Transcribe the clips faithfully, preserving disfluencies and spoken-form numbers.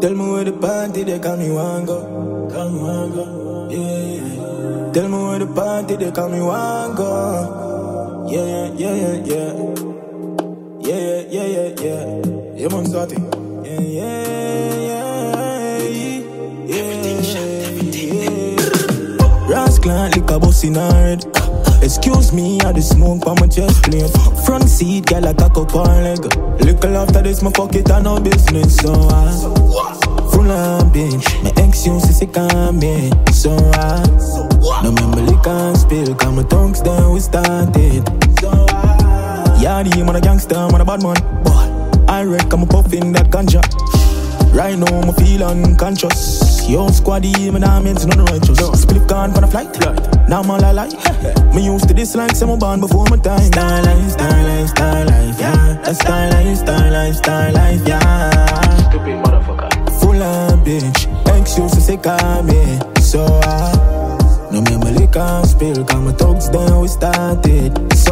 Tell me where the party they call me want go. Call me want go. Yeah. Tell me where the party they call me want go. Yeah, yeah, yeah, yeah. Yeah, yeah, yeah, yeah. Yeah, man, starting. Yeah, yeah, yeah. Yeah. Everything shot, everything. Rascal like a bus in her head. Excuse me, I the smoke on my chest plate. Front seat, girl, I cock up her leg. Little after this, my pocket and no business. So I full on bitch. My ex used to sick on me. So I no remember lick and spill. Cause my tongues then we started. So I yeah, the man a gangster, man a bad man. But I reckon I'm puffing that ganja. Right now, I feel unconscious. Yo, squaddy, man, I'm into none righteous. Split gun for the flight. Now I'm all I like. Me used to dislike some born before my time. Star life, star life, star life, yeah. That's star life, star life, star life, yeah. Stupid motherfucker. Full on bitch. Ex used to say call me. So I no remember lick and spill. Cause my thugs then we started. So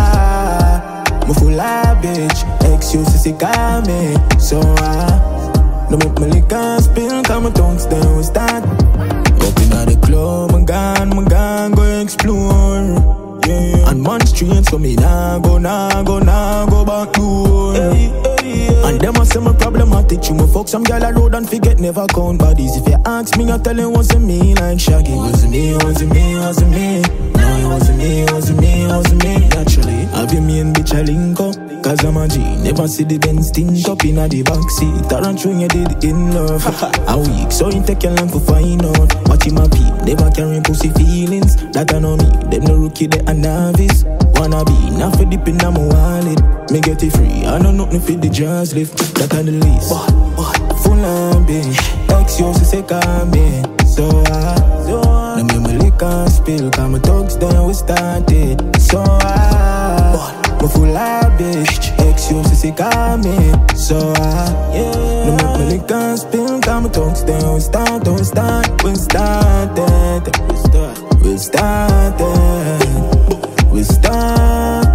I me full on bitch. Ex used to say call me. So I no make me lick and spill. Cause my tongues then we start. Up inna the club, my gun, my gun go explore. Yeah. And man straight so me nah go, nah go, nah go back door. Hey, hey, hey. And them a say me problematic. You me fuck some girl a road and forget never count bodies. If you ask me, I tell you wasn't me like Shaggy. Wasn't me, wasn't me, wasn't me. No, it wasn't me, wasn't me, wasn't me. Naturally, I be me and bitch a link up. Cause I'm a G, never see the Benz stink up in the backseat. Taran you did in love. A week, so it take you long to find out. Watching my peep, never carrying pussy feelings. That I know me, them no rookie, they a novice. Wanna be, not for dip in my wallet. Me get it free, I know nothing for the jazz lift. That I the least. What, what? Full on bitch. Ex used to say call me. So I, so I no me me lick and spill. Cause my thugs then we started. So I, what? Me full of bitch. Ex used to say call me. So I yeah. No make me lick and spill. Cause my tongues then we start, we start, we started. We start, we started. We started.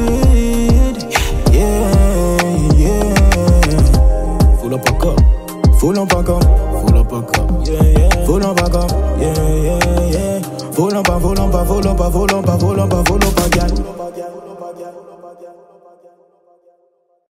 Yeah, yeah. Full up a cup. Full up a cup. Full up a cup. Yeah, yeah. Full up a cup. Yeah, yeah, yeah. Full up a, full up a, full up a, full up a, full up a, full up a, girl.